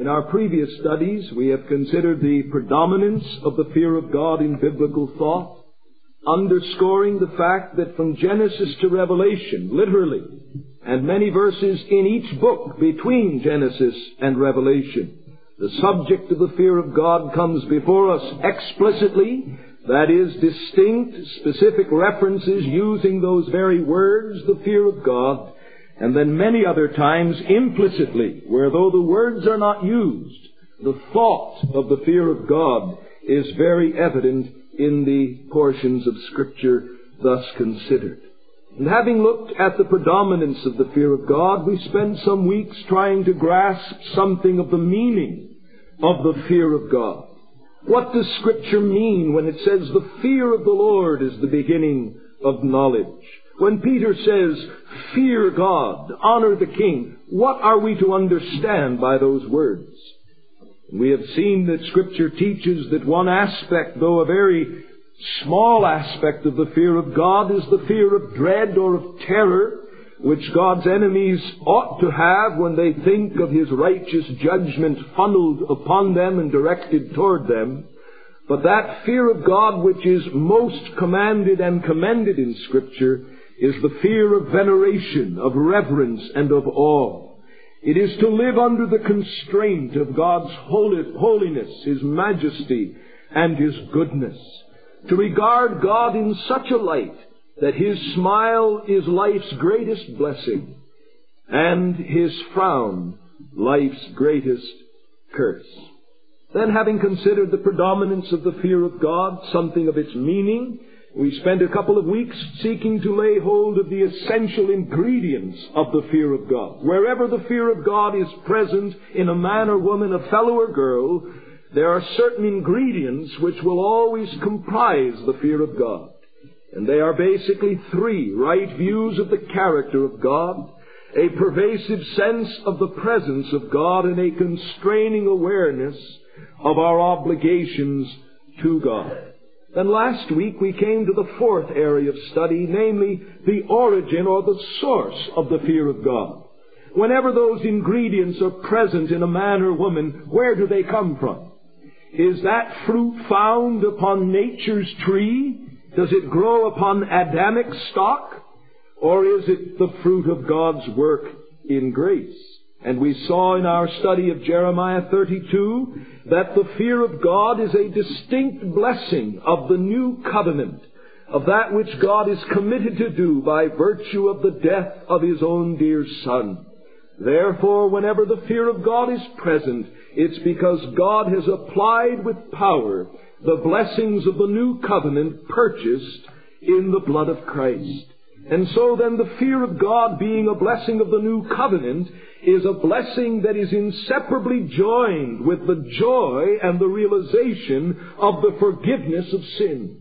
In our previous studies, we have considered the predominance of the fear of God in biblical thought, underscoring the fact that from Genesis to Revelation, literally, and many verses in each book between Genesis and Revelation, the subject of the fear of God comes before us explicitly, that is, distinct, specific references using those very words, the fear of God, and then many other times implicitly, where though the words are not used, the thought of the fear of God is very evident in the portions of Scripture thus considered. And having looked at the predominance of the fear of God, we spent some weeks trying to grasp something of the meaning of the fear of God. What does Scripture mean when it says the fear of the Lord is the beginning of knowledge? When Peter says, fear God, honor the King, what are we to understand by those words? We have seen that Scripture teaches that one aspect, though a very small aspect of the fear of God, is the fear of dread or of terror, which God's enemies ought to have when they think of His righteous judgment funneled upon them and directed toward them. But that fear of God which is most commanded and commended in Scripture is the fear of veneration, of reverence, and of awe. It is to live under the constraint of God's holiness, His majesty, and His goodness. To regard God in such a light that His smile is life's greatest blessing, and His frown life's greatest curse. Then, having considered the predominance of the fear of God, something of its meaning, we spent a couple of weeks seeking to lay hold of the essential ingredients of the fear of God. Wherever the fear of God is present in a man or woman, a fellow or girl, there are certain ingredients which will always comprise the fear of God. And they are basically three: right views of the character of God, a pervasive sense of the presence of God, and a constraining awareness of our obligations to God. Then last week we came to the fourth area of study, namely the origin or the source of the fear of God. Whenever those ingredients are present in a man or woman, where do they come from? Is that fruit found upon nature's tree? Does it grow upon Adamic stock? Or is it the fruit of God's work in grace? And we saw in our study of Jeremiah 32 that the fear of God is a distinct blessing of the new covenant, of that which God is committed to do by virtue of the death of His own dear Son. Therefore, whenever the fear of God is present, it's because God has applied with power the blessings of the new covenant purchased in the blood of Christ. And so then the fear of God, being a blessing of the new covenant, is a blessing that is inseparably joined with the joy and the realization of the forgiveness of sins.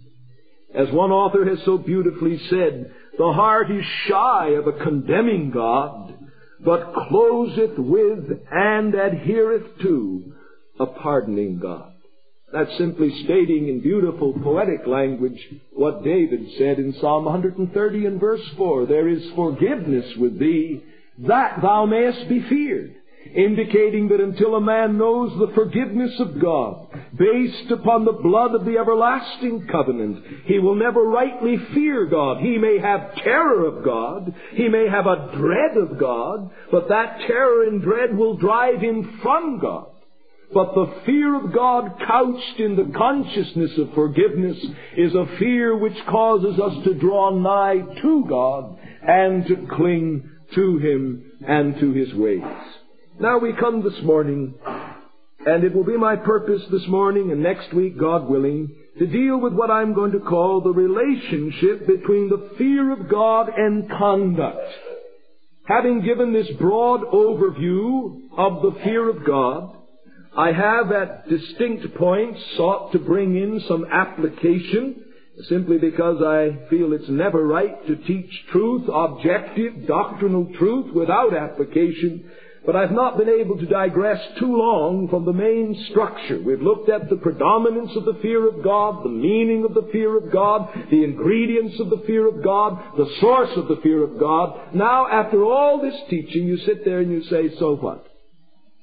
As one author has so beautifully said, the heart is shy of a condemning God, but closeth with and adhereth to a pardoning God. That's simply stating in beautiful poetic language what David said in Psalm 130 and verse 4. There is forgiveness with thee, that thou mayest be feared. Indicating that until a man knows the forgiveness of God, based upon the blood of the everlasting covenant, he will never rightly fear God. He may have terror of God, he may have a dread of God, but that terror and dread will drive him from God. But the fear of God couched in the consciousness of forgiveness is a fear which causes us to draw nigh to God and to cling to Him and to His ways. Now we come this morning, and it will be my purpose this morning and next week, God willing, to deal with what I'm going to call the relationship between the fear of God and conduct. Having given this broad overview of the fear of God, I have at distinct points sought to bring in some application, simply because I feel it's never right to teach truth, objective, doctrinal truth, without application. But I've not been able to digress too long from the main structure. We've looked at the predominance of the fear of God, the meaning of the fear of God, the ingredients of the fear of God, the source of the fear of God. Now, after all this teaching, you sit there and you say, so what?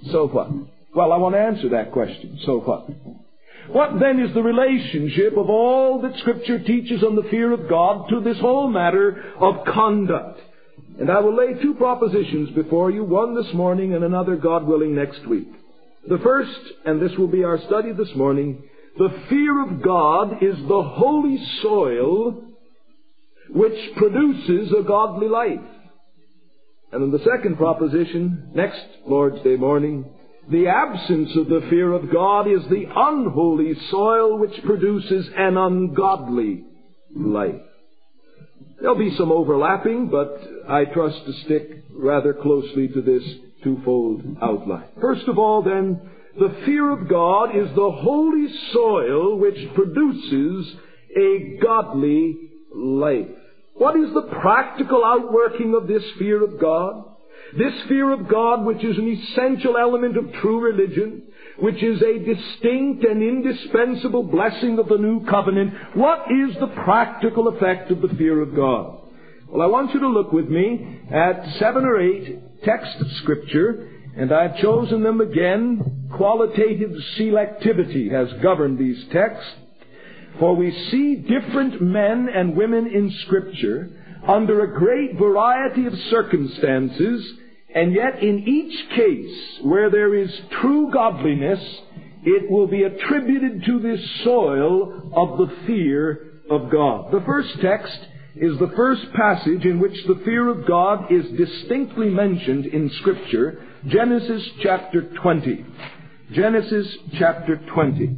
So what? Well, I want to answer that question. So what? What then is the relationship of all that Scripture teaches on the fear of God to this whole matter of conduct? And I will lay two propositions before you, one this morning and another, God willing, next week. The first, and this will be our study this morning, the fear of God is the holy soil which produces a godly life. And in the second proposition, next Lord's Day morning, the absence of the fear of God is the unholy soil which produces an ungodly life. There'll be some overlapping, but I trust to stick rather closely to this twofold outline. First of all, then, the fear of God is the holy soil which produces a godly life. What is the practical outworking of this fear of God? This fear of God, which is an essential element of true religion, which is a distinct and indispensable blessing of the new covenant, what is the practical effect of the fear of God? Well, I want you to look with me at 7 or 8 texts of Scripture, and I've chosen them again. Qualitative selectivity has governed these texts, for we see different men and women in Scripture under a great variety of circumstances, and yet in each case where there is true godliness, it will be attributed to this soil of the fear of God. The first text is the first passage in which the fear of God is distinctly mentioned in Scripture, Genesis chapter 20. Genesis chapter 20.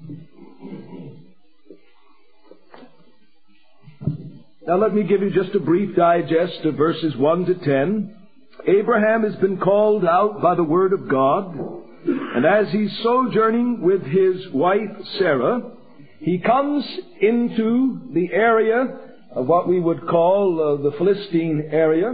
Now let me give you just a brief digest of verses 1 to 10. Abraham has been called out by the word of God, and as he's sojourning with his wife Sarah, he comes into the area of what we would call the Philistine area,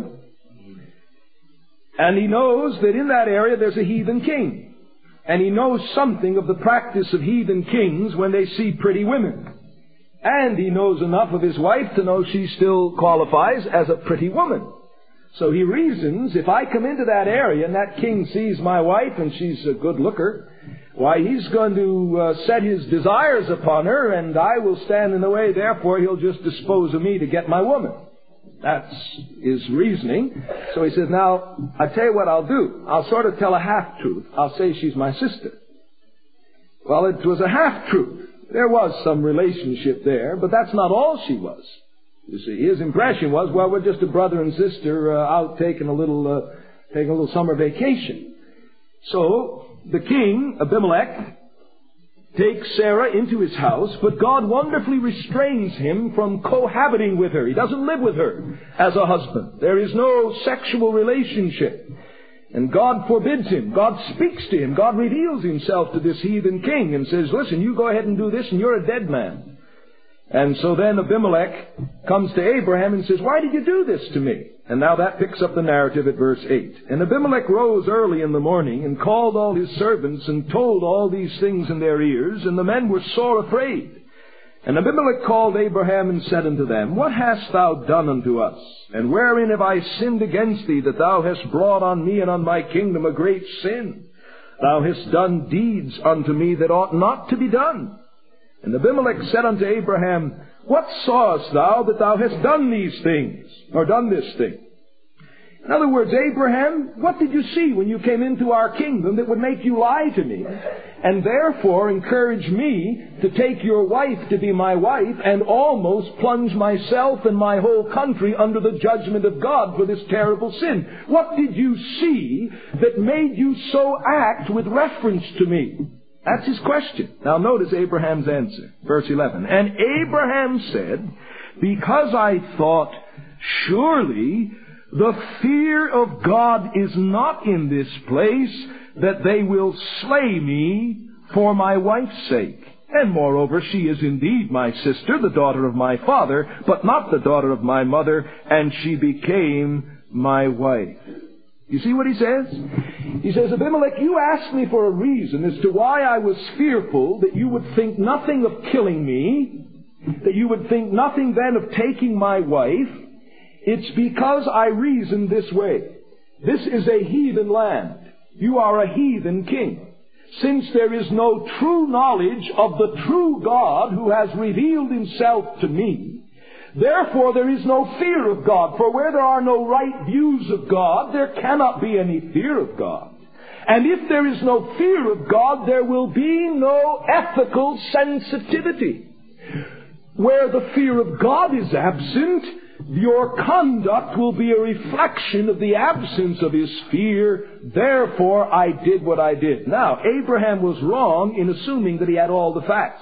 and he knows that in that area there's a heathen king, and he knows something of the practice of heathen kings when they see pretty women. And he knows enough of his wife to know she still qualifies as a pretty woman. So he reasons, if I come into that area and that king sees my wife and she's a good looker, why, he's going to set his desires upon her, and I will stand in the way, therefore he'll just dispose of me to get my woman. That's his reasoning. So he says, now, I tell you what I'll do. I'll sort of tell a half-truth. I'll say she's my sister. Well, it was a half-truth. There was some relationship there, but that's not all she was. You see, his impression was, well, we're just a brother and sister out taking a little summer vacation. So the king, Abimelech, takes Sarah into his house, but God wonderfully restrains him from cohabiting with her. He doesn't live with her as a husband. There is no sexual relationship. And God forbids him. God speaks to him. God reveals himself to this heathen king and says, listen, you go ahead and do this and you're a dead man. And so then Abimelech comes to Abraham and says, why did you do this to me? And now that picks up the narrative at verse 8. And Abimelech rose early in the morning and called all his servants and told all these things in their ears, and the men were sore afraid. And Abimelech called Abraham and said unto them, what hast thou done unto us? And wherein have I sinned against thee, that thou hast brought on me and on my kingdom a great sin? Thou hast done deeds unto me that ought not to be done. And Abimelech said unto Abraham, what sawest thou that thou hast done these things, or done this thing? In other words, Abraham, what did you see when you came into our kingdom that would make you lie to me, and therefore encourage me to take your wife to be my wife and almost plunge myself and my whole country under the judgment of God for this terrible sin? What did you see that made you so act with reference to me? That's his question. Now notice Abraham's answer. Verse 11. And Abraham said, because I thought, surely the fear of God is not in this place, that they will slay me for my wife's sake. And moreover, she is indeed my sister, the daughter of my father, but not the daughter of my mother, and she became my wife. You see what he says? He says, Abimelech, you asked me for a reason as to why I was fearful that you would think nothing of killing me, that you would think nothing then of taking my wife. It's because I reasoned this way. This is a heathen land. You are a heathen king. Since there is no true knowledge of the true God who has revealed himself to me, therefore there is no fear of God. For where there are no right views of God, there cannot be any fear of God. And if there is no fear of God, there will be no ethical sensitivity. Where the fear of God is absent, your conduct will be a reflection of the absence of his fear. Therefore, I did what I did. Now, Abraham was wrong in assuming that he had all the facts.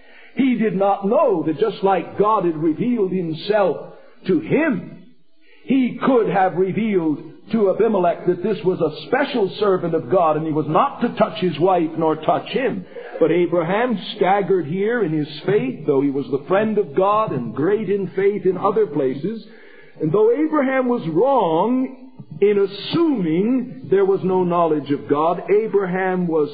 He did not know that just like God had revealed himself to him, he could have revealed to Abimelech that this was a special servant of God and he was not to touch his wife nor touch him. But Abraham staggered here in his faith, though he was the friend of God and great in faith in other places. And though Abraham was wrong in assuming there was no knowledge of God, Abraham was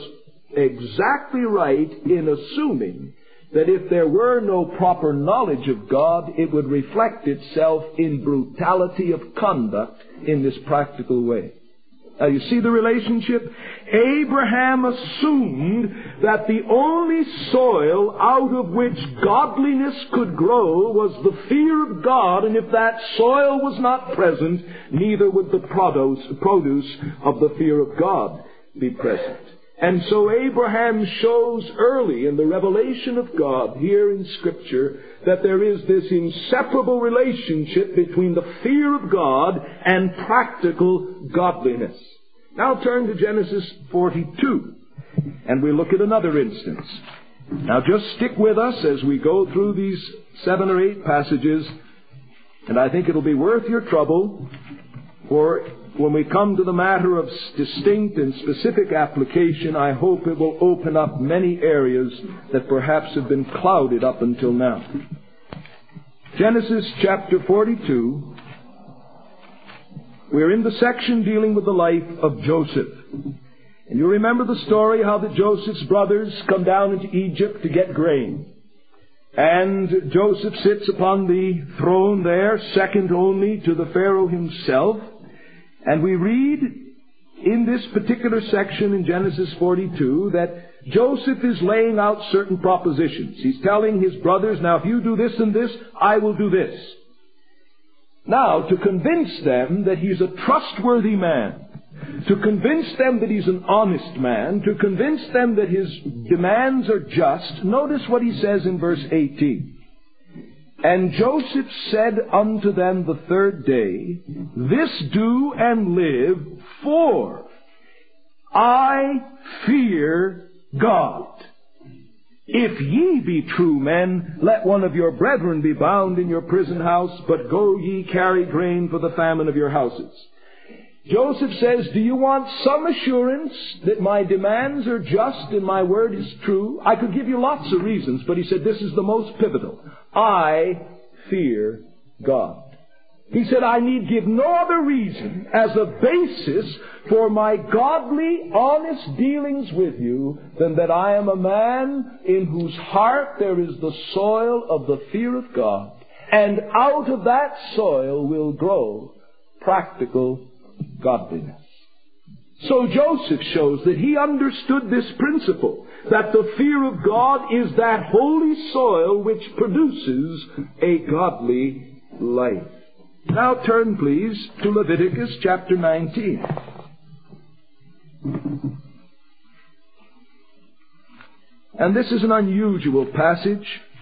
exactly right in assuming that if there were no proper knowledge of God, it would reflect itself in brutality of conduct in this practical way. Now you see the relationship? Abraham assumed that the only soil out of which godliness could grow was the fear of God, and if that soil was not present, neither would the produce of the fear of God be present. And so Abraham shows early in the revelation of God here in Scripture that there is this inseparable relationship between the fear of God and practical godliness. Now turn to Genesis 42, and we look at another instance. Now just stick with us as we go through these 7 or 8 passages, and I think it'll be worth your trouble, for when we come to the matter of distinct and specific application, I hope it will open up many areas that perhaps have been clouded up until now. Genesis chapter 42. We're in the section dealing with the life of Joseph. And you remember the story how that Joseph's brothers come down into Egypt to get grain. And Joseph sits upon the throne there, second only to the Pharaoh himself. And we read in this particular section in Genesis 42 that Joseph is laying out certain propositions. He's telling his brothers, now if you do this and this, I will do this. Now, to convince them that he's a trustworthy man, to convince them that he's an honest man, to convince them that his demands are just, notice what he says in verse 18. And Joseph said unto them the third day, this do and live, for I fear God. If ye be true men, let one of your brethren be bound in your prison house, but go ye carry grain for the famine of your houses. Joseph says, do you want some assurance that my demands are just and my word is true? I could give you lots of reasons, but he said this is the most pivotal. I fear God. He said, I need give no other reason as a basis for my godly, honest dealings with you than that I am a man in whose heart there is the soil of the fear of God. And out of that soil will grow practical godliness. So Joseph shows that he understood this principle, that the fear of God is that holy soil which produces a godly life. Now turn, please, to Leviticus chapter 19. And this is an unusual passage.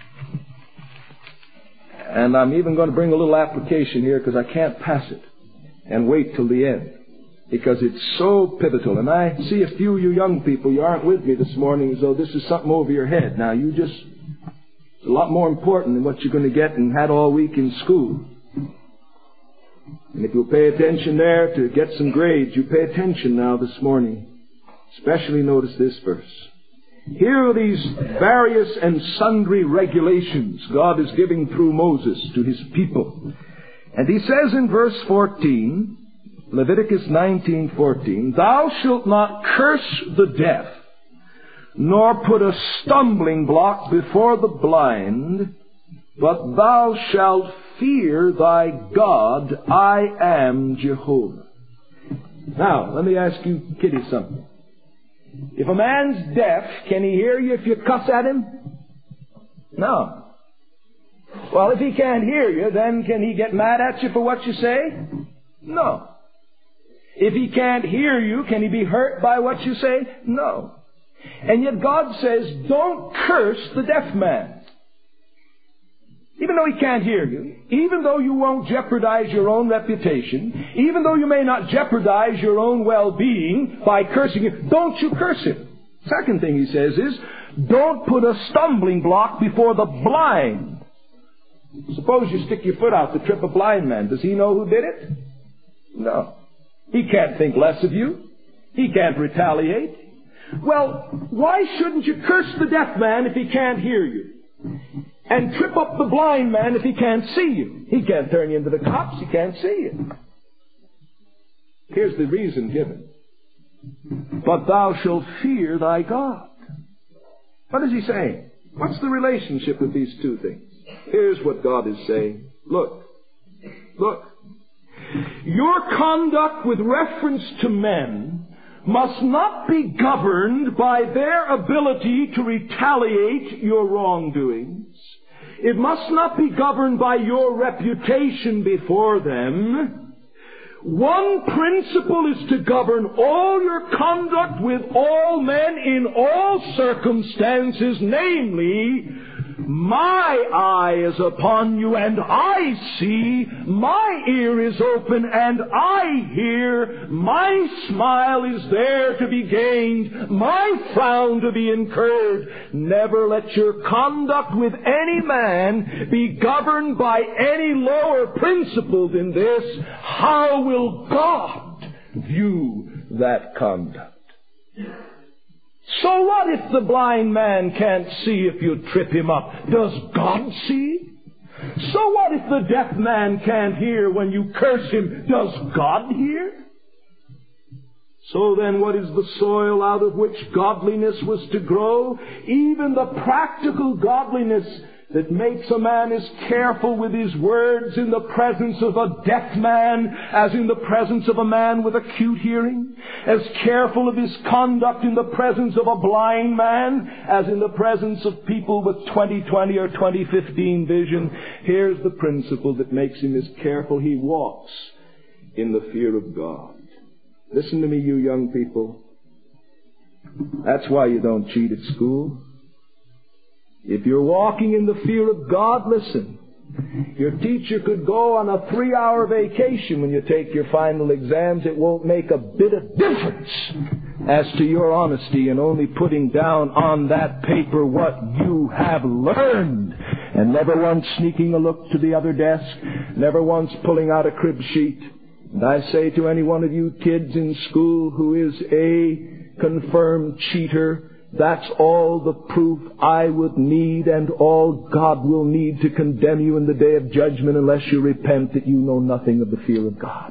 And I'm even going to bring a little application here because I can't pass it and wait till the end, because it's so pivotal. And I see a few of you young people, you aren't with me this morning as though this is something over your head. Now, it's a lot more important than what you're going to get and had all week in school. And if you'll pay attention there to get some grades, you pay attention now this morning. Especially notice this verse. Here are these various and sundry regulations God is giving through Moses to his people. And he says in verse 14, Leviticus 19:14, thou shalt not curse the deaf, nor put a stumbling block before the blind, but thou shalt fear thy God. I am Jehovah. Now, let me ask you kiddies something. If a man's deaf, can he hear you if you cuss at him? No. Well, if he can't hear you, then can he get mad at you for what you say? No. If he can't hear you, can he be hurt by what you say? No. And yet God says, don't curse the deaf man. Even though he can't hear you, even though you won't jeopardize your own reputation, even though you may not jeopardize your own well-being by cursing him, don't you curse him. Second thing he says is, don't put a stumbling block before the blind. Suppose you stick your foot out to trip a blind man. Does he know who did it? No. He can't think less of you. He can't retaliate. Well, why shouldn't you curse the deaf man if he can't hear you? And trip up the blind man if he can't see you? He can't turn you into the cops. He can't see you. Here's the reason given. But thou shalt fear thy God. What is he saying? What's the relationship with these two things? Here's what God is saying. Look. Your conduct with reference to men must not be governed by their ability to retaliate your wrongdoings. It must not be governed by your reputation before them. One principle is to govern all your conduct with all men in all circumstances, namely, my eye is upon you and I see, my ear is open and I hear, my smile is there to be gained, my frown to be incurred. Never let your conduct with any man be governed by any lower principle than this. How will God view that conduct? So what if the blind man can't see if you trip him up? Does God see? So what if the deaf man can't hear when you curse him? Does God hear? So then what is the soil out of which godliness was to grow? Even the practical godliness that makes a man as careful with his words in the presence of a deaf man as in the presence of a man with acute hearing, as careful of his conduct in the presence of a blind man as in the presence of people with 20/20 or 20/15 vision. Here's the principle that makes him as careful. He walks in the fear of God. Listen to me, you young people. That's why you don't cheat at school. If you're walking in the fear of God, listen, your teacher could go on a 3-hour vacation when you take your final exams. It won't make a bit of difference as to your honesty in only putting down on that paper what you have learned. And never once sneaking a look to the other desk, never once pulling out a crib sheet. And I say to any one of you kids in school who is a confirmed cheater, that's all the proof I would need and all God will need to condemn you in the day of judgment unless you repent that you know nothing of the fear of God.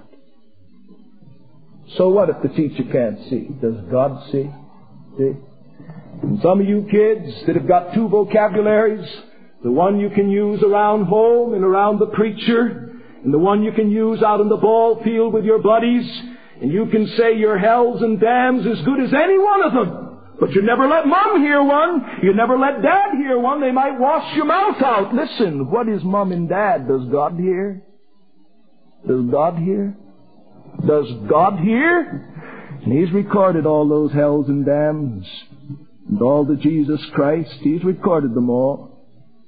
So what if the teacher can't see? Does God see? See? And some of you kids that have got 2 vocabularies, the one you can use around home and around the preacher, and the one you can use out in the ball field with your buddies, and you can say your hells and damns as good as any one of them. But you never let Mom hear one. You never let Dad hear one. They might wash your mouth out. Listen, what is Mom and Dad? Does God hear? Does God hear? Does God hear? And He's recorded all those hells and damns. And all the Jesus Christ, He's recorded them all.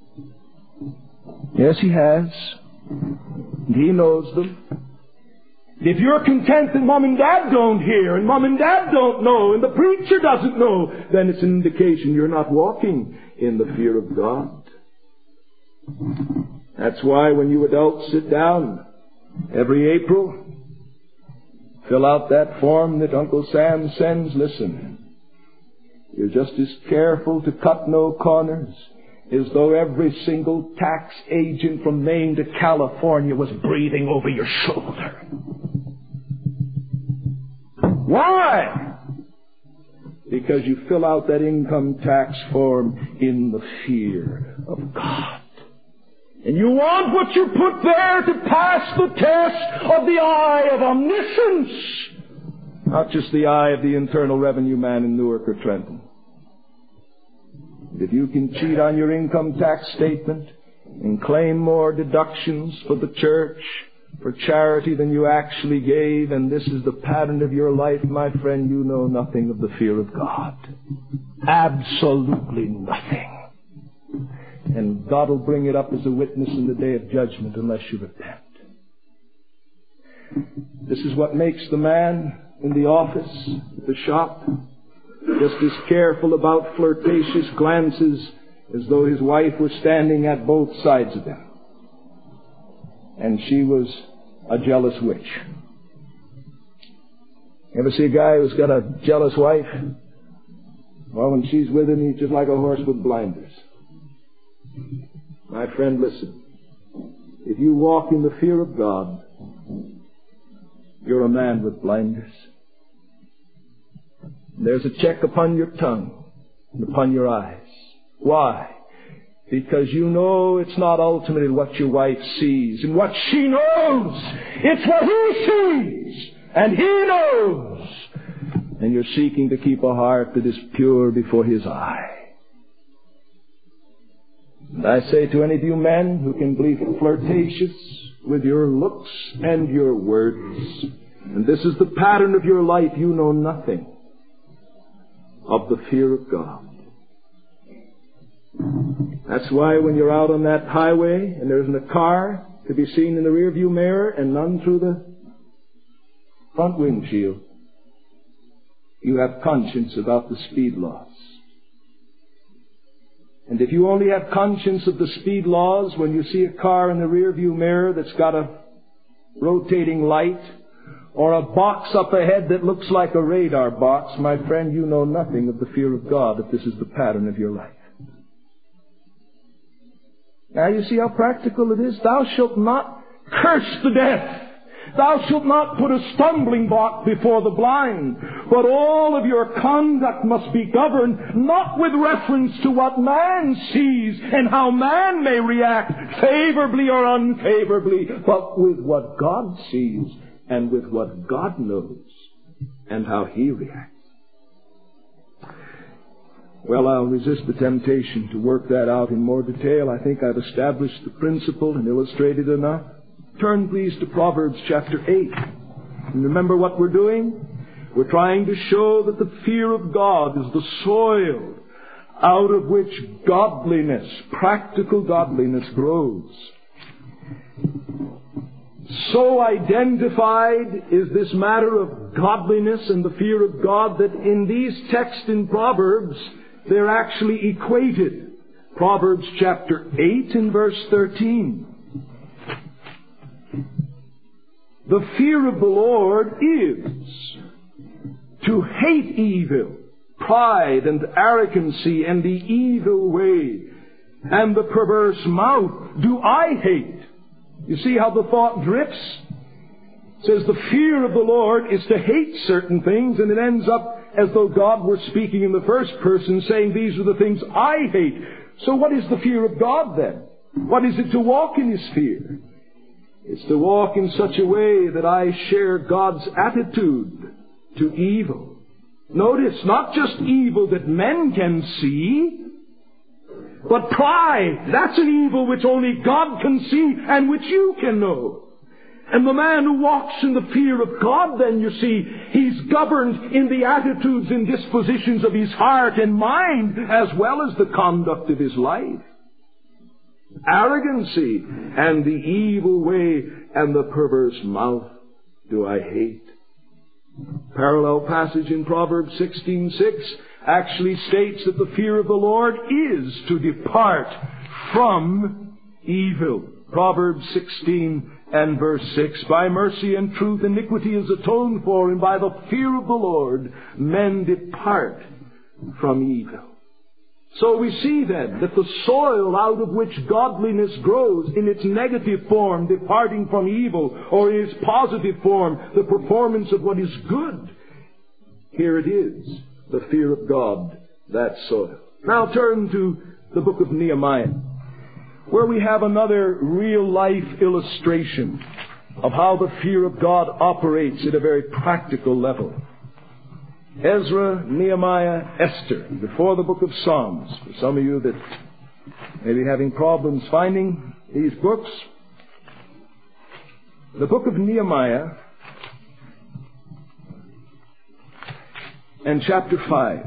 Yes, He has. And He knows them. If you're content that Mom and Dad don't hear, and Mom and Dad don't know, and the preacher doesn't know, then it's an indication you're not walking in the fear of God. That's why when you adults sit down every April, fill out that form that Uncle Sam sends. Listen, you're just as careful to cut no corners as though every single tax agent from Maine to California was breathing over your shoulder. Why? Because you fill out that income tax form in the fear of God. And you want what you put there to pass the test of the eye of omniscience. Not just the eye of the Internal Revenue man in Newark or Trenton. If you can cheat on your income tax statement and claim more deductions for the church, for charity than you actually gave, and this is the pattern of your life, my friend, you know nothing of the fear of God. Absolutely nothing. And God will bring it up as a witness in the day of judgment unless you repent. This is what makes the man in the office, the shop, just as careful about flirtatious glances as though his wife was standing at both sides of him. And she was a jealous witch. You ever see a guy who's got a jealous wife? Well, when she's with him, he's just like a horse with blinders. My friend, listen. If you walk in the fear of God, you're a man with blinders. There's a check upon your tongue and upon your eyes. Why? Because you know it's not ultimately what your wife sees and what she knows. It's what he sees and he knows. And you're seeking to keep a heart that is pure before his eye. And I say to any of you men who can be flirtatious with your looks and your words, and this is the pattern of your life, you know nothing of the fear of God. That's why when you're out on that highway and there isn't a car to be seen in the rearview mirror and none through the front windshield, you have conscience about the speed laws. And if you only have conscience of the speed laws when you see a car in the rearview mirror that's got a rotating light or a box up ahead that looks like a radar box, my friend, you know nothing of the fear of God if this is the pattern of your life. Now you see how practical it is? Thou shalt not curse the deaf. Thou shalt not put a stumbling block before the blind. But all of your conduct must be governed not with reference to what man sees and how man may react favorably or unfavorably, but with what God sees and with what God knows and how he reacts. Well, I'll resist the temptation to work that out in more detail. I think I've established the principle and illustrated enough. Turn, please, to Proverbs chapter 8. And remember what we're doing? We're trying to show that the fear of God is the soil out of which godliness, practical godliness, grows. So identified is this matter of godliness and the fear of God that in these texts in Proverbs, they're actually equated. Proverbs chapter 8 and verse 13. The fear of the Lord is to hate evil, pride and arrogancy and the evil way, and the perverse mouth do I hate. You see how the thought drifts? It says the fear of the Lord is to hate certain things, and it ends up as though God were speaking in the first person, saying these are the things I hate. So what is the fear of God then? What is it to walk in His fear? It's to walk in such a way that I share God's attitude to evil. Notice, not just evil that men can see, but pride. That's an evil which only God can see and which you can know. And the man who walks in the fear of God, then, you see, he's governed in the attitudes and dispositions of his heart and mind as well as the conduct of his life. Arrogancy and the evil way and the perverse mouth do I hate. Parallel passage in Proverbs 16:6 actually states that the fear of the Lord is to depart from evil. Proverbs 16 and verse 6, by mercy and truth iniquity is atoned for, and by the fear of the Lord men depart from evil. So we see then that the soil out of which godliness grows in its negative form, departing from evil, or in its positive form, the performance of what is good, here it is, the fear of God, that soil. Now turn to the book of Nehemiah, where we have another real-life illustration of how the fear of God operates at a very practical level. Ezra, Nehemiah, Esther, before the book of Psalms. For some of you that may be having problems finding these books, the book of Nehemiah and chapter 5.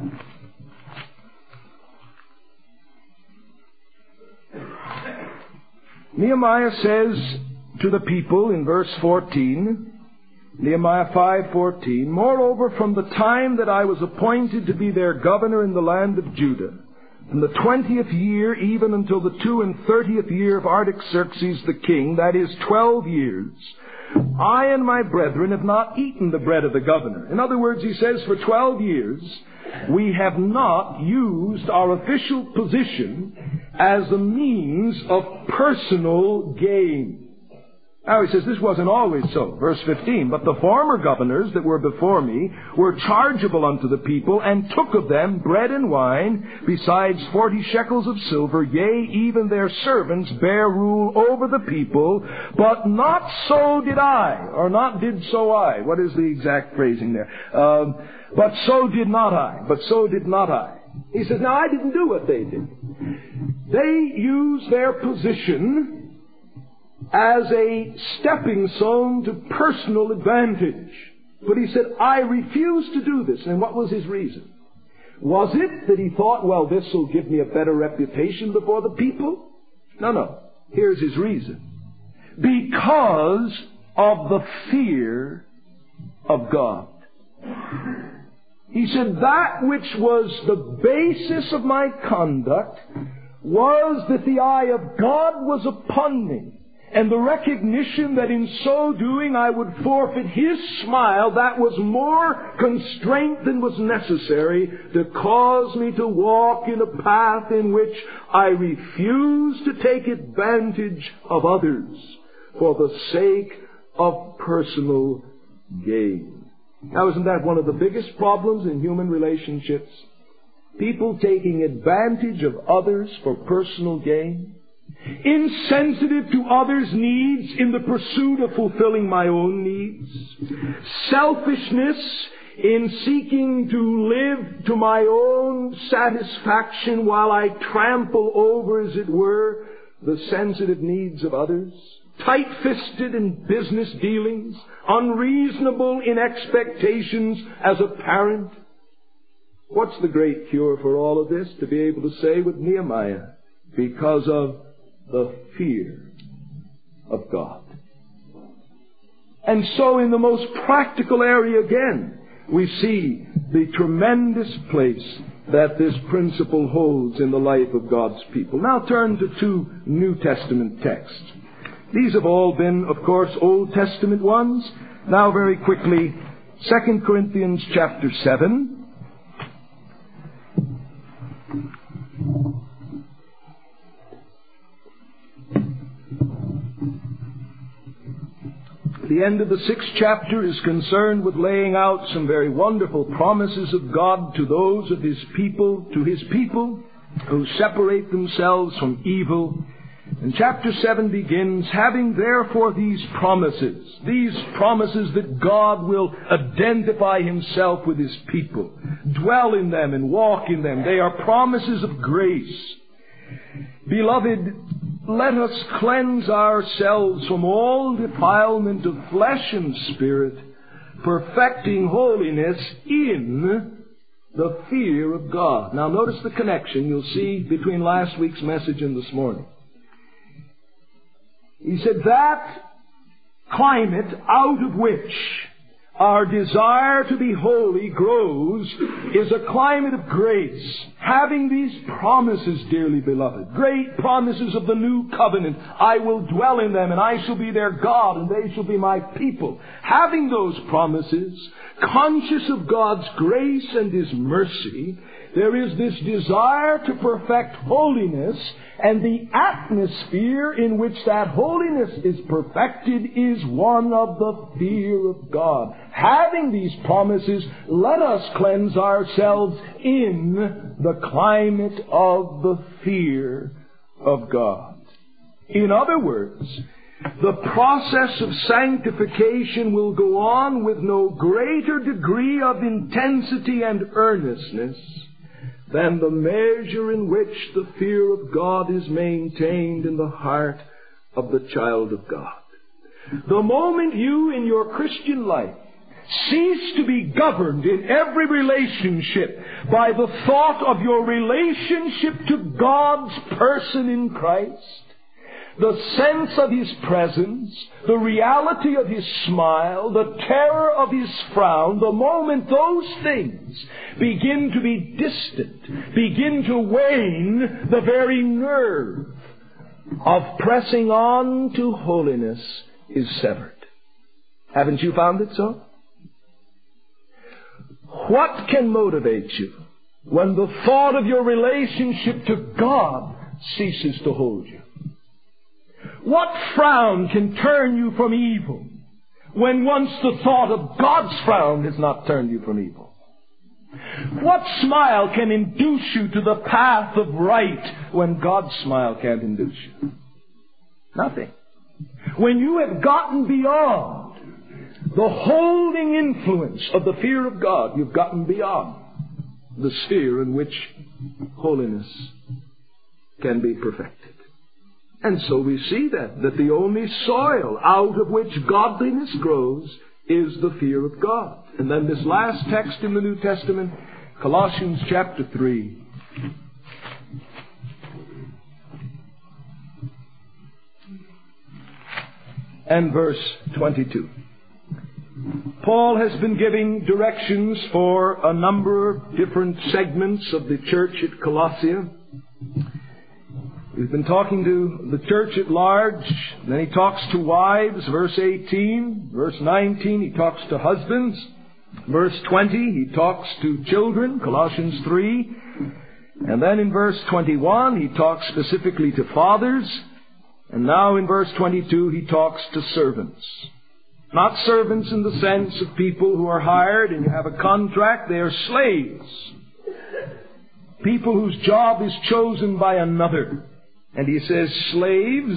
Nehemiah says to the people in verse 14, Nehemiah 5:14, "Moreover, from the time that I was appointed to be their governor in the land of Judah, from the 20th year even until the 32nd year of Artaxerxes the king, that is 12 years, I and my brethren have not eaten the bread of the governor." In other words, he says, for 12 years, we have not used our official position as a means of personal gain. Now he says this wasn't always so. Verse 15, "But the former governors that were before me were chargeable unto the people, and took of them bread and wine, besides 40 shekels of silver, yea, even their servants bare rule over the people, but not so did I," or not did so I. What is the exact phrasing there? But so did not I. But so did not I. He says, now I didn't do what they did. They used their position as a stepping stone to personal advantage. But he said, I refuse to do this. And what was his reason? Was it that he thought, well, this will give me a better reputation before the people? No. Here's his reason. Because of the fear of God. He said, that which was the basis of my conduct was that the eye of God was upon me. And the recognition that in so doing I would forfeit His smile, that was more constraint than was necessary to cause me to walk in a path in which I refuse to take advantage of others for the sake of personal gain. Now, isn't that one of the biggest problems in human relationships? People taking advantage of others for personal gain. Insensitive to others' needs in the pursuit of fulfilling my own needs. Selfishness in seeking to live to my own satisfaction while I trample over, as it were, the sensitive needs of others. Tight-fisted in business dealings. Unreasonable in expectations as a parent. What's the great cure for all of this? To be able to say with Nehemiah, because of the fear of God. And so in the most practical area again, we see the tremendous place that this principle holds in the life of God's people. Now turn to 2 New Testament texts. These have all been, of course, Old Testament ones. Now very quickly, 2 Corinthians chapter 7. The end of the 6th chapter is concerned with laying out some very wonderful promises of God to those of His people, to His people who separate themselves from evil. And chapter 7 begins, having therefore these promises that God will identify Himself with His people, dwell in them and walk in them. They are promises of grace. Beloved, let us cleanse ourselves from all defilement of flesh and spirit, perfecting holiness in the fear of God. Now notice the connection you'll see between last week's message and this morning. He said that climate out of which our desire to be holy grows is a climate of grace. Having these promises, dearly beloved, great promises of the new covenant. I will dwell in them and I shall be their God and they shall be my people. Having those promises, conscious of God's grace and His mercy, there is this desire to perfect holiness, and the atmosphere in which that holiness is perfected is one of the fear of God. Having these promises, let us cleanse ourselves in the climate of the fear of God. In other words, the process of sanctification will go on with no greater degree of intensity and earnestness than the measure in which the fear of God is maintained in the heart of the child of God. The moment you in your Christian life cease to be governed in every relationship by the thought of your relationship to God's person in Christ, the sense of His presence, the reality of His smile, the terror of His frown, the moment those things begin to be distant, begin to wane, the very nerve of pressing on to holiness is severed. Haven't you found it so? What can motivate you when the thought of your relationship to God ceases to hold you? What frown can turn you from evil when once the thought of God's frown has not turned you from evil? What smile can induce you to the path of right when God's smile can't induce you? Nothing. When you have gotten beyond the holding influence of the fear of God, you've gotten beyond the sphere in which holiness can be perfected. And so we see that the only soil out of which godliness grows is the fear of God. And then this last text in the New Testament, Colossians chapter 3. And verse 22. Paul has been giving directions for a number of different segments of the church at Colossia. We've been talking to the church at large. Then he talks to wives, verse 18. Verse 19, he talks to husbands. Verse 20, he talks to children, Colossians 3. And then in verse 21, he talks specifically to fathers. And now in verse 22, he talks to servants. Not servants in the sense of people who are hired and you have a contract. They are slaves. People whose job is chosen by another. And he says, slaves,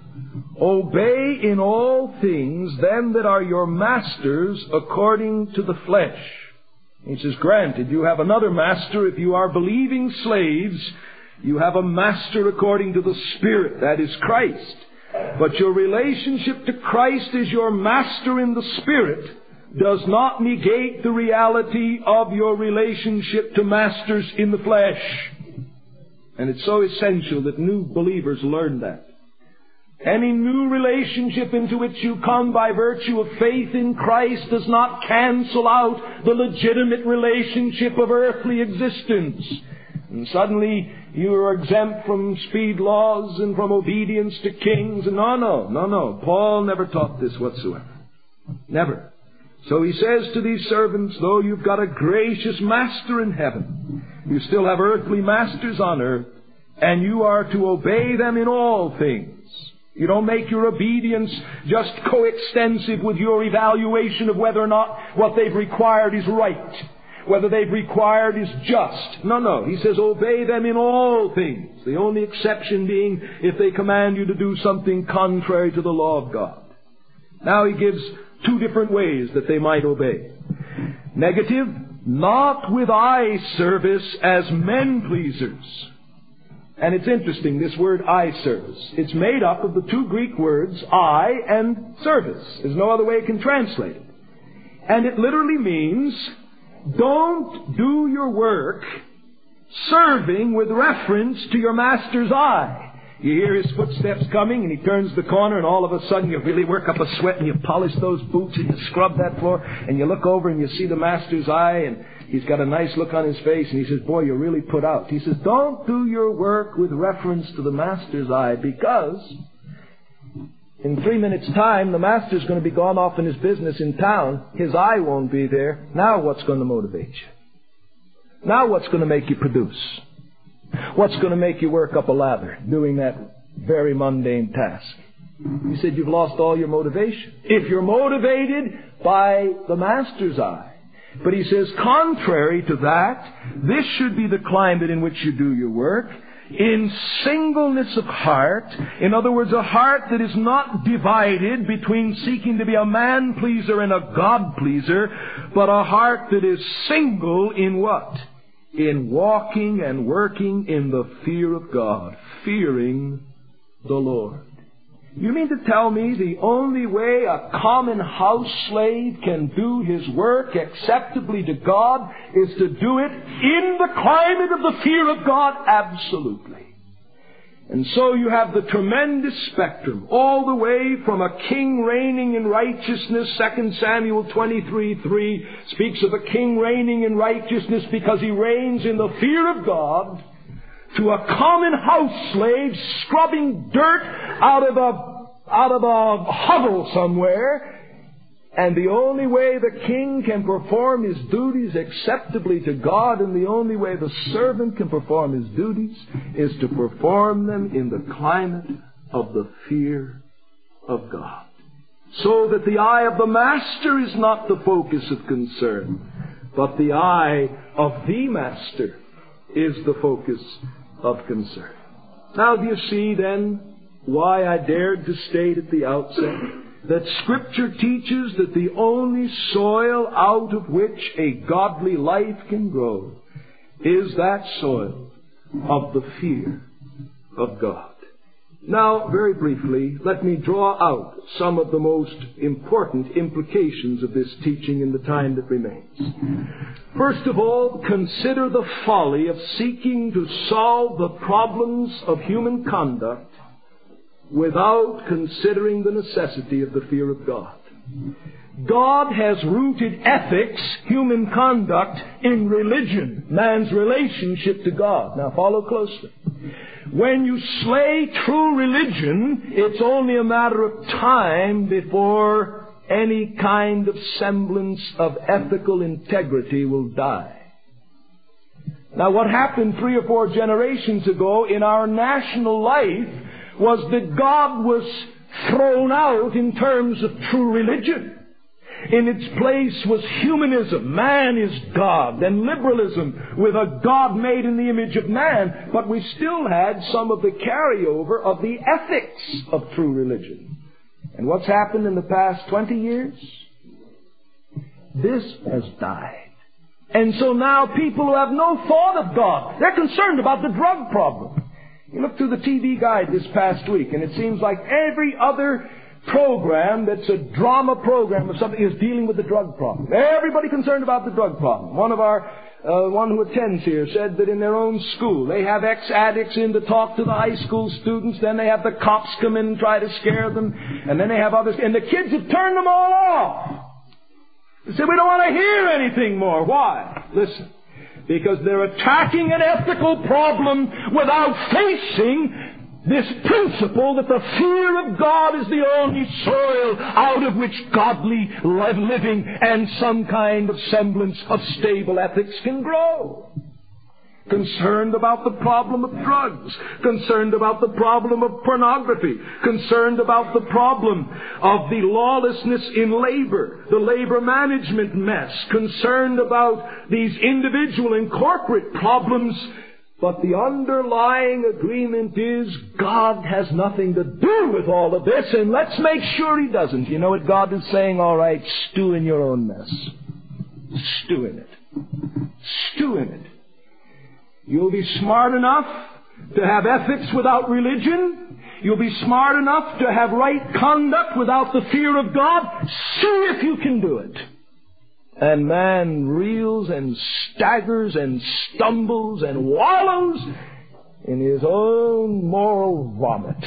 obey in all things them that are your masters according to the flesh. He says, granted, you have another master. If you are believing slaves, you have a master according to the Spirit. That is Christ. But your relationship to Christ as your master in the Spirit does not negate the reality of your relationship to masters in the flesh. And it's so essential that new believers learn that. Any new relationship into which you come by virtue of faith in Christ does not cancel out the legitimate relationship of earthly existence. And suddenly you are exempt from speed laws and from obedience to kings. No. Paul never taught this whatsoever. Never. So he says to these servants, though you've got a gracious master in heaven, you still have earthly masters on earth, and you are to obey them in all things. You don't make your obedience just coextensive with your evaluation of whether or not what they've required is right, whether they've required is just. No. He says obey them in all things. The only exception being if they command you to do something contrary to the law of God. Now he gives two different ways that they might obey. Negative, not with eye service as men pleasers. And it's interesting, this word eye service. It's made up of the two Greek words eye and service. There's no other way it can translate it. And it literally means don't do your work serving with reference to your master's eye. You hear his footsteps coming and he turns the corner and all of a sudden you really work up a sweat and you polish those boots and you scrub that floor and you look over and you see the master's eye and he's got a nice look on his face and he says, boy, you're really put out. He says, don't do your work with reference to the master's eye because in 3 minutes' time the master's going to be gone off in his business in town. His eye won't be there. Now what's going to motivate you? Now what's going to make you produce? What's going to make you work up a lather doing that very mundane task? He said you've lost all your motivation. If you're motivated by the master's eye. But he says contrary to that, this should be the climate in which you do your work. in singleness of heart, in other words, a heart that is not divided between seeking to be a man-pleaser and a God-pleaser, but a heart that is single in what? In walking and working in the fear of God, fearing the Lord. You mean to tell me the only way a common house slave can do his work acceptably to God is to do it in the climate of the fear of God? Absolutely. And so you have the tremendous spectrum, all the way from a king reigning in righteousness. 2 Samuel 23:3 speaks of a king reigning in righteousness because he reigns in the fear of God, to a common house slave scrubbing dirt out of a hovel somewhere. And the only way the king can perform his duties acceptably to God, and the only way the servant can perform his duties, is to perform them in the climate of the fear of God. So that the eye of the master is not the focus of concern, but the eye of the master is the focus of concern. Now, do you see then why I dared to state at the outset that Scripture teaches that the only soil out of which a godly life can grow is that soil of the fear of God? Now, very briefly, let me draw out some of the most important implications of this teaching in the time that remains. First of all, consider the folly of seeking to solve the problems of human conduct without considering the necessity of the fear of God. God has rooted ethics, human conduct, in religion, man's relationship to God. Now follow closely. When you slay true religion, it's only a matter of time before any kind of semblance of ethical integrity will die. Now what happened 3 or 4 generations ago in our national life was that God was thrown out in terms of true religion. In its place was humanism. Man is God. And liberalism with a God made in the image of man. But we still had some of the carryover of the ethics of true religion. And what's happened in the past 20 years? This has died. And so now people who have no thought of God, they're concerned about the drug problem. You look through the TV guide this past week, and it seems like every other program that's a drama program or something is dealing with the drug problem. Everybody concerned about the drug problem. One who attends here said that in their own school they have ex-addicts in to talk to the high school students, then they have the cops come in and try to scare them, and then they have others, and the kids have turned them all off. They say, we don't want to hear anything more. Why? Listen. Because they're attacking an ethical problem without facing this principle that the fear of God is the only soil out of which godly living and some kind of semblance of stable ethics can grow. Concerned about the problem of drugs, concerned about the problem of pornography, concerned about the problem of the lawlessness in labor, the labor management mess, concerned about these individual and corporate problems. But the underlying agreement is God has nothing to do with all of this, and let's make sure He doesn't. You know what God is saying? All right, stew in your own mess. Stew in it. Stew in it. You'll be smart enough to have ethics without religion. You'll be smart enough to have right conduct without the fear of God. See if you can do it. And man reels and staggers and stumbles and wallows in his own moral vomit.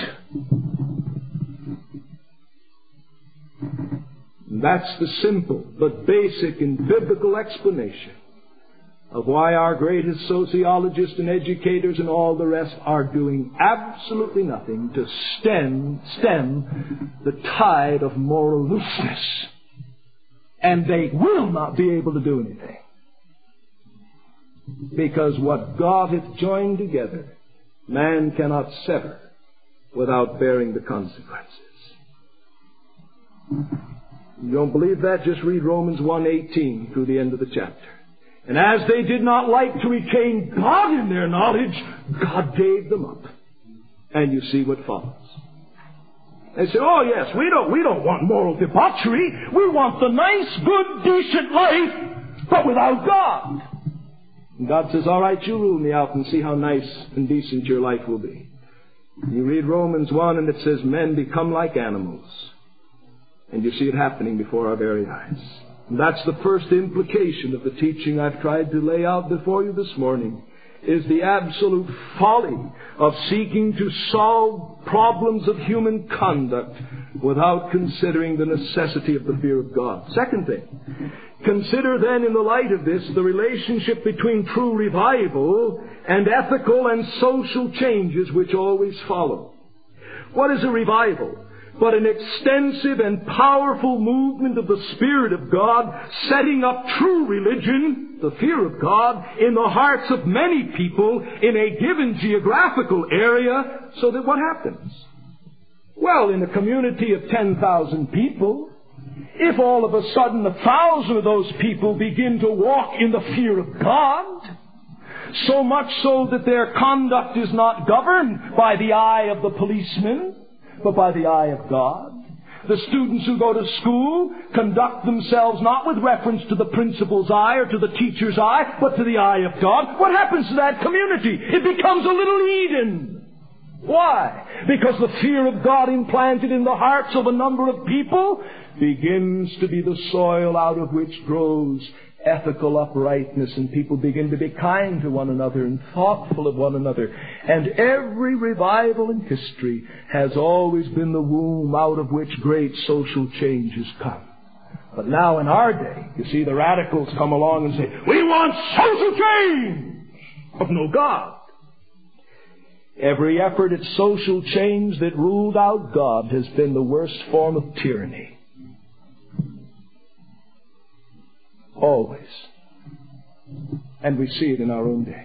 That's the simple but basic and biblical explanation of why our greatest sociologists and educators and all the rest are doing absolutely nothing to stem the tide of moral looseness. And they will not be able to do anything. Because what God hath joined together, man cannot sever without bearing the consequences. You don't believe that? Just read Romans 1:18 through the end of the chapter. And as they did not like to retain God in their knowledge, God gave them up. And you see what follows. They say, oh yes, we don't want moral debauchery. We want the nice, good, decent life, but without God. And God says, all right, you rule me out and see how nice and decent your life will be. You read Romans 1 and it says, men become like animals. And you see it happening before our very eyes. And that's the first implication of the teaching I've tried to lay out before you this morning, is the absolute folly of seeking to solve problems of human conduct without considering the necessity of the fear of God. Second thing, consider then in the light of this the relationship between true revival and ethical and social changes which always follow. What is a revival? But an extensive and powerful movement of the Spirit of God setting up true religion, the fear of God, in the hearts of many people in a given geographical area, so that what happens? Well, in a community of 10,000 people, if all of a sudden 1,000 of those people begin to walk in the fear of God, so much so that their conduct is not governed by the eye of the policeman, but by the eye of God. The students who go to school conduct themselves not with reference to the principal's eye or to the teacher's eye, but to the eye of God. What happens to that community? It becomes a little Eden. Why? Because the fear of God implanted in the hearts of a number of people begins to be the soil out of which grows ethical uprightness, and people begin to be kind to one another and thoughtful of one another. And every revival in history has always been the womb out of which great social changes come. But now in our day, you see the radicals come along and say, we want social change, but no God. Every effort at social change that ruled out God has been the worst form of tyranny. Always. And we see it in our own day.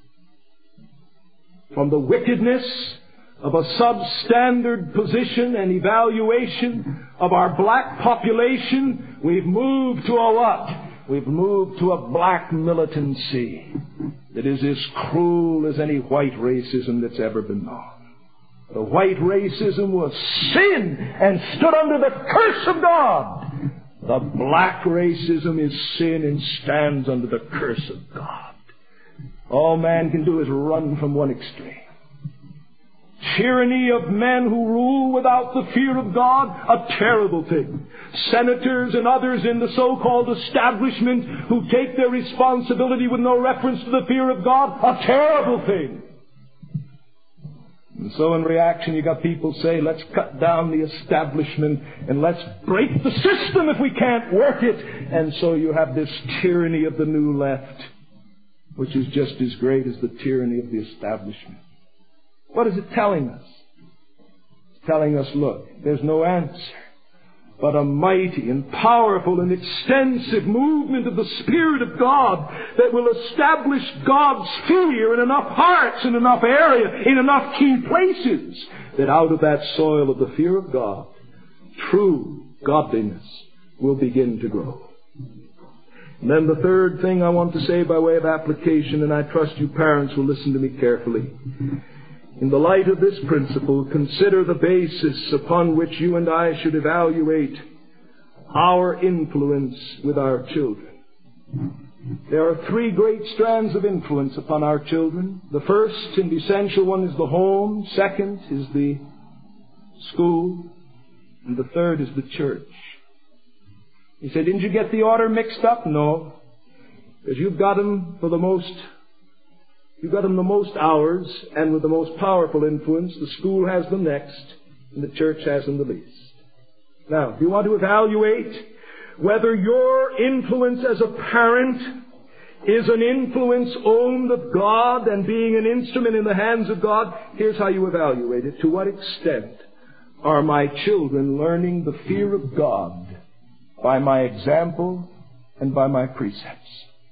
From the wickedness of a substandard position and evaluation of our black population, we've moved to a what? We've moved to a black militancy that is as cruel as any white racism that's ever been known. The white racism was sin and stood under the curse of God. The black racism is sin and stands under the curse of God. All man can do is run from one extreme. Tyranny of men who rule without the fear of God, a terrible thing. Senators and others in the so-called establishment who take their responsibility with no reference to the fear of God, a terrible thing. And so in reaction you got people say, let's cut down the establishment and let's break the system if we can't work it. And so you have this tyranny of the new left, which is just as great as the tyranny of the establishment. What is it telling us? It's telling us, look, there's no answer but a mighty and powerful and extensive movement of the Spirit of God that will establish God's fear in enough hearts, in enough area, in enough key places, that out of that soil of the fear of God, true godliness will begin to grow. And then the third thing I want to say by way of application, and I trust you parents will listen to me carefully. In the light of this principle, consider the basis upon which you and I should evaluate our influence with our children. There are three great strands of influence upon our children. The first and essential one is the home. Second is the school. And the third is the church. You say, didn't you get the order mixed up? No. Because you've got them the most hours, and with the most powerful influence. The school has them next, and the church has them the least. Now, if you want to evaluate whether your influence as a parent is an influence owned of God and being an instrument in the hands of God, here's how you evaluate it. To what extent are my children learning the fear of God by my example and by my precepts?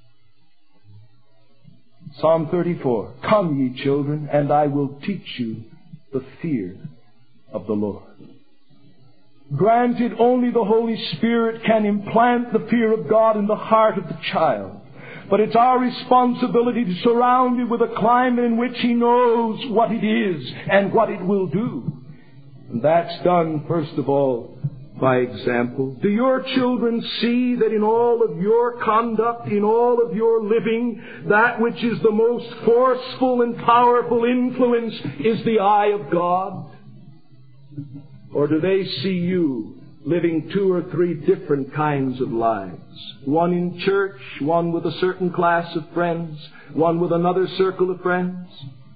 Psalm 34, come ye children, and I will teach you the fear of the Lord. Granted, only the Holy Spirit can implant the fear of God in the heart of the child, But it's our responsibility to surround him with a climate in which he knows what it is and what it will do. And that's done, first of all, by example. Do your children see that in all of your conduct, in all of your living, that which is the most forceful and powerful influence is the eye of God? Or do they see you living 2 or 3 different kinds of lives? One in church, one with a certain class of friends, one with another circle of friends?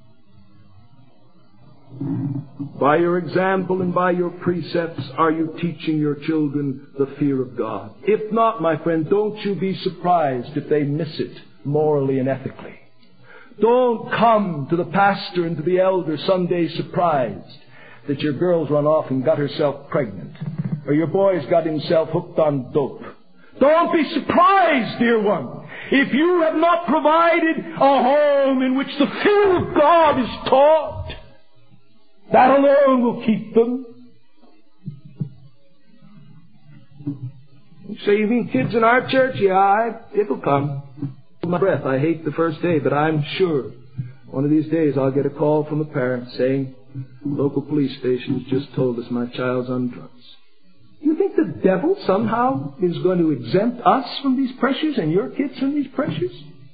By your example and by your precepts, are you teaching your children the fear of God? If not, my friend, don't you be surprised if they miss it morally and ethically. Don't come to the pastor and to the elder Sunday surprised that your girl's run off and got herself pregnant, or your boy's got himself hooked on dope. Don't be surprised, dear one, if you have not provided a home in which the fear of God is taught. That alone will keep them. You say, you mean kids in our church? Yeah, it'll come. Hold my breath. I hate the first day, but I'm sure one of these days I'll get a call from a parent saying, local police station has just told us my child's on drugs. You think the devil somehow is going to exempt us from these pressures and your kids from these pressures?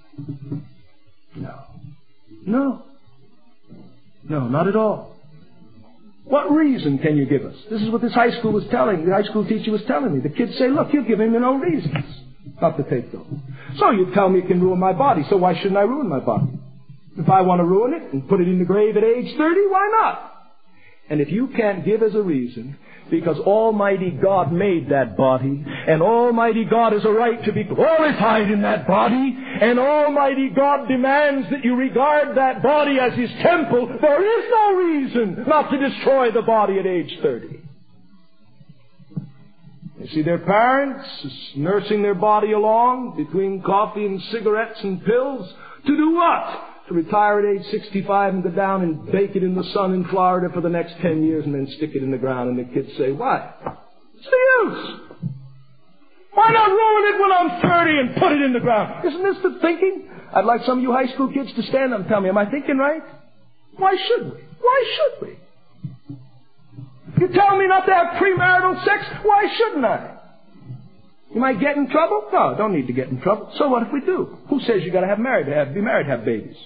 No, not at all. What reason can you give us? This is what the high school teacher was telling me. The kids say, look, you've given me no reasons not to take those. So you tell me it can ruin my body, so why shouldn't I ruin my body? If I want to ruin it and put it in the grave at age 30, why not? And if you can't give as a reason, because Almighty God made that body, and Almighty God has a right to be glorified in that body, and Almighty God demands that you regard that body as His temple, there is no reason not to destroy the body at age 30. You see their parents nursing their body along between coffee and cigarettes and pills. To do what? To retire at age 65 and go down and bake it in the sun in Florida for the next 10 years and then stick it in the ground. And the kids say, why? What's the use? Why not ruin it when I'm 30 and put it in the ground? Isn't this the thinking? I'd like some of you high school kids to stand up and tell me, am I thinking right? Why should we? Why should we? You tell me not to have premarital sex, why shouldn't I? You might get in trouble? No, don't need to get in trouble. So what if we do? Who says you got to be married to have babies?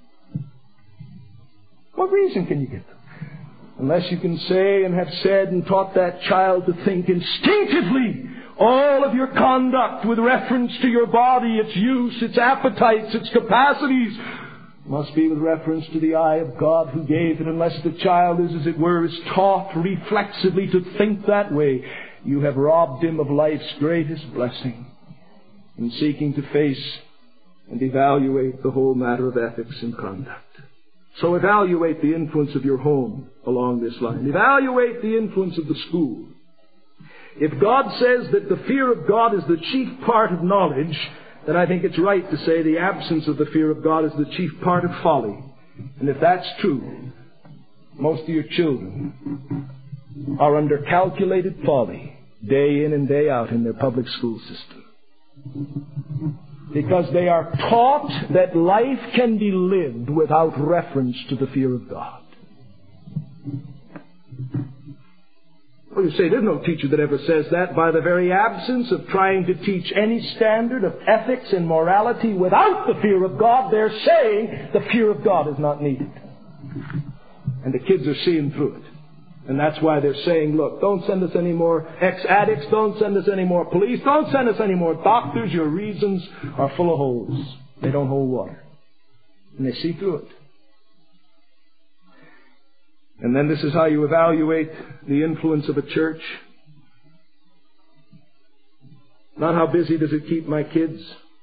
What reason can you give them? Unless you can say and have said and taught that child to think instinctively all of your conduct with reference to your body, its use, its appetites, its capacities, must be with reference to the eye of God who gave it. Unless the child is, as it were, is taught reflexively to think that way, you have robbed him of life's greatest blessing in seeking to face and evaluate the whole matter of ethics and conduct. So evaluate the influence of your home along this line. Evaluate the influence of the school. If God says that the fear of God is the chief part of knowledge, then I think it's right to say the absence of the fear of God is the chief part of folly. And if that's true, most of your children are under calculated folly day in and day out in their public school system. Because they are taught that life can be lived without reference to the fear of God. Well, you say, there's no teacher that ever says that. By the very absence of trying to teach any standard of ethics and morality without the fear of God, they're saying the fear of God is not needed. And the kids are seeing through it. And that's why they're saying, look, don't send us any more ex-addicts, don't send us any more police, don't send us any more doctors. Your reasons are full of holes. They don't hold water. And they see through it. And then this is how you evaluate the influence of a church. Not how busy does it keep my kids,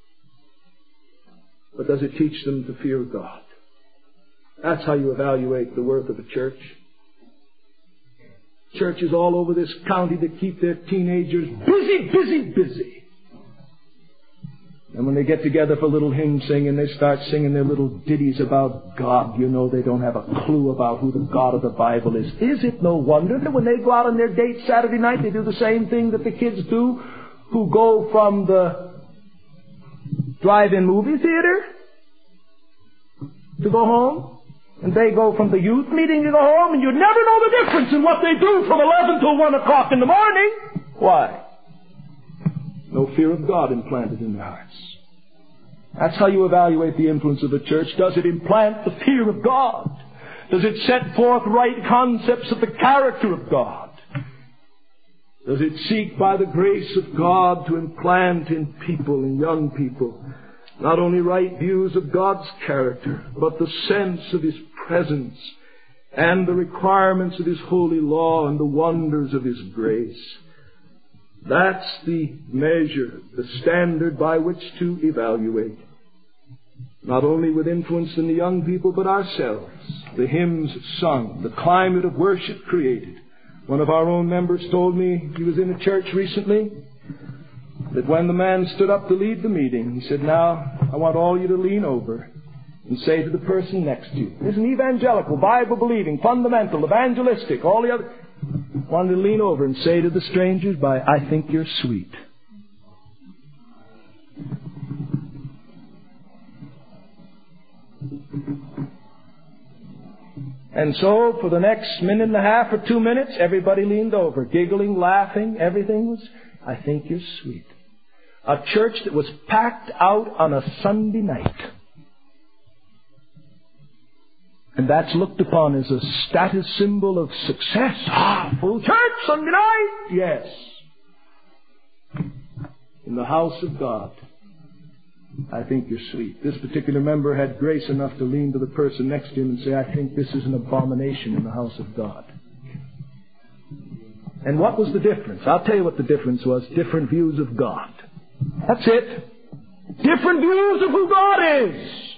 but does it teach them the fear of God? That's how you evaluate the worth of a church. Churches all over this county that keep their teenagers busy. And when they get together for a little hymn singing, they start singing their little ditties about God. You know they don't have a clue about who the God of the Bible is. Is it no wonder that when they go out on their date Saturday night, they do the same thing that the kids do who go from the drive-in movie theater to go home. And they go from the youth meeting to go home, and you never know the difference in what they do from 11 till 1 o'clock in the morning. Why? No fear of God implanted in their hearts. That's how you evaluate the influence of the church. Does it implant the fear of God? Does it set forth right concepts of the character of God? Does it seek by the grace of God to implant in people, in young people, not only right views of God's character, but the sense of His presence and the requirements of His holy law and the wonders of His grace? That's the measure, the standard by which to evaluate. Not only with influence in the young people, but ourselves. The hymns sung, the climate of worship created. One of our own members told me, he was in a church recently, that when the man stood up to lead the meeting, he said, "Now, I want all you to lean over and say to the person next to you," this is an evangelical, Bible-believing, fundamental, evangelistic, all the other, wanted to lean over and say to the strangers, "I think you're sweet." And so, for the next minute and a half or 2 minutes, everybody leaned over, giggling, laughing, everything was, "I think you're sweet." A church that was packed out on a Sunday night. And that's looked upon as a status symbol of success. Full church, Sunday night! Yes. In the house of God, "I think you're sweet." This particular member had grace enough to lean to the person next to him and say, "I think this is an abomination in the house of God." And what was the difference? I'll tell you what the difference was. Different views of God. That's it. Different views of who God is.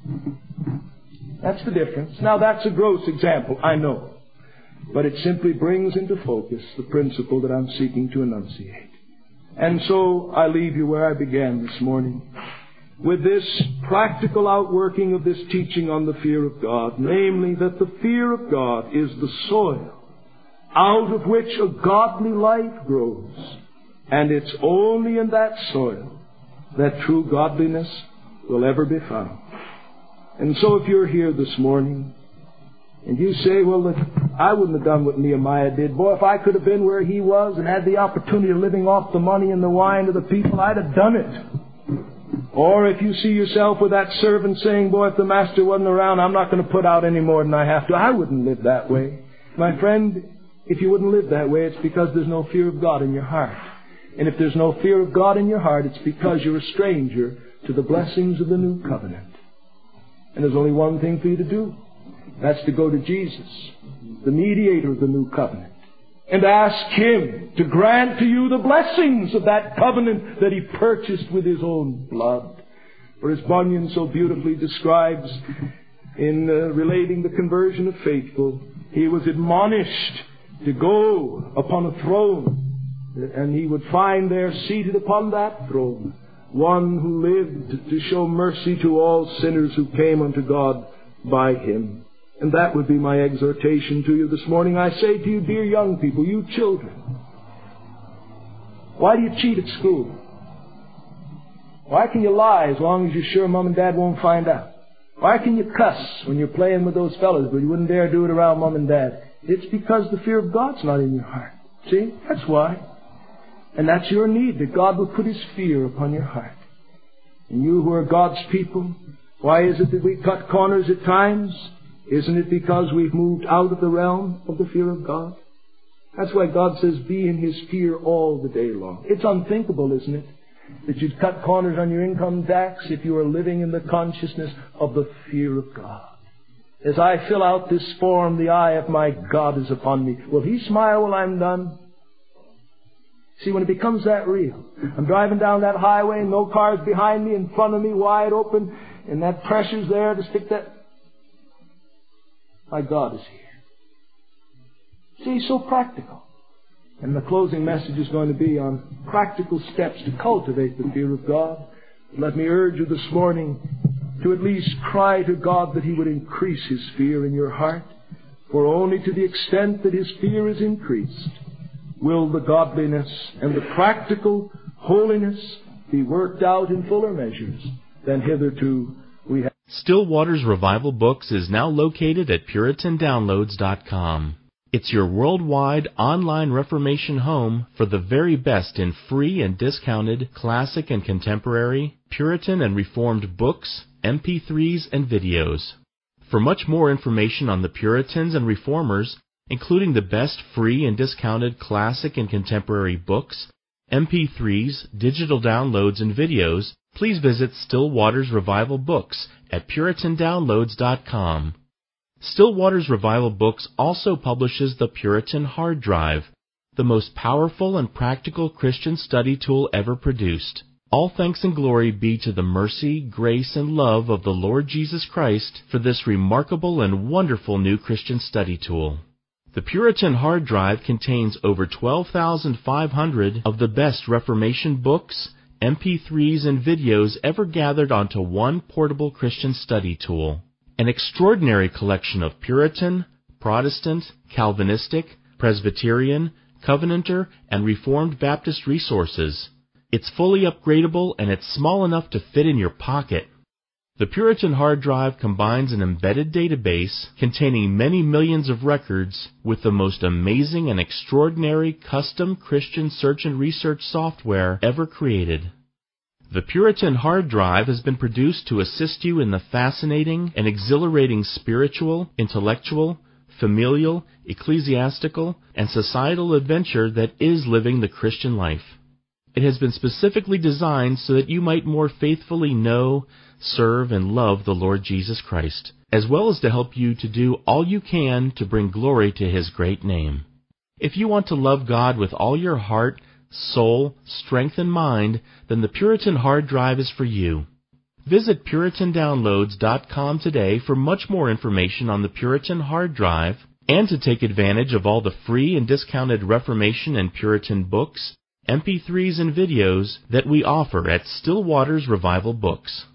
That's the difference. Now, that's a gross example, I know. But it simply brings into focus the principle that I'm seeking to enunciate. And so I leave you where I began this morning, with this practical outworking of this teaching on the fear of God, namely that the fear of God is the soil out of which a godly life grows. And it's only in that soil that true godliness will ever be found. And so if you're here this morning and you say, "Well, look, I wouldn't have done what Nehemiah did. Boy, if I could have been where he was and had the opportunity of living off the money and the wine of the people, I'd have done it." Or if you see yourself with that servant saying, "Boy, if the master wasn't around, I'm not going to put out any more than I have to." I wouldn't live that way. My friend, if you wouldn't live that way, it's because there's no fear of God in your heart. And if there's no fear of God in your heart, it's because you're a stranger to the blessings of the new covenant. And there's only one thing for you to do. That's to go to Jesus, the mediator of the new covenant, and ask Him to grant to you the blessings of that covenant that He purchased with His own blood. For as Bunyan so beautifully describes in relating the conversion of faithful, he was admonished to go upon a throne, and he would find there seated upon that throne one who lived to show mercy to all sinners who came unto God by Him. And that would be my exhortation to you this morning. I say to you, dear young people, you children, why do you cheat at school? Why can you lie as long as you're sure Mom and Dad won't find out? Why can you cuss when you're playing with those fellas, but you wouldn't dare do it around Mom and Dad? It's because the fear of God's not in your heart. See? That's why. And that's your need, that God will put His fear upon your heart. And you who are God's people, why is it that we cut corners at times? Isn't it because we've moved out of the realm of the fear of God? That's why God says, be in His fear all the day long. It's unthinkable, isn't it, that you'd cut corners on your income tax if you were living in the consciousness of the fear of God. As I fill out this form, the eye of my God is upon me. Will He smile when I'm done? See, when it becomes that real, I'm driving down that highway, no cars behind me, in front of me, wide open, and that pressure's there to stick that. My God is here. See, so practical. And the closing message is going to be on practical steps to cultivate the fear of God. Let me urge you this morning to at least cry to God that He would increase His fear in your heart. For only to the extent that His fear is increased will the godliness and the practical holiness be worked out in fuller measures than hitherto we have. Still Waters Revival Books is now located at PuritanDownloads.com. It's your worldwide online Reformation home for the very best in free and discounted classic and contemporary, Puritan and Reformed books, MP3s, and videos. For much more information on the Puritans and Reformers, including the best free and discounted classic and contemporary books, MP3s, digital downloads, and videos, please visit Still Waters Revival Books at PuritanDownloads.com. Still Waters Revival Books also publishes the Puritan Hard Drive, the most powerful and practical Christian study tool ever produced. All thanks and glory be to the mercy, grace, and love of the Lord Jesus Christ for this remarkable and wonderful new Christian study tool. The Puritan Hard Drive contains over 12,500 of the best Reformation books, MP3s, and videos ever gathered onto one portable Christian study tool. An extraordinary collection of Puritan, Protestant, Calvinistic, Presbyterian, Covenanter, and Reformed Baptist resources. It's fully upgradable and it's small enough to fit in your pocket. The Puritan Hard Drive combines an embedded database containing many millions of records with the most amazing and extraordinary custom Christian search and research software ever created. The Puritan Hard Drive has been produced to assist you in the fascinating and exhilarating spiritual, intellectual, familial, ecclesiastical, and societal adventure that is living the Christian life. It has been specifically designed so that you might more faithfully know, serve, and love the Lord Jesus Christ, as well as to help you to do all you can to bring glory to His great name. If you want to love God with all your heart, soul, strength, and mind, then the Puritan Hard Drive is for you. Visit PuritanDownloads.com today for much more information on the Puritan Hard Drive and to take advantage of all the free and discounted Reformation and Puritan books, MP3s, and videos that we offer at Still Waters Revival Books.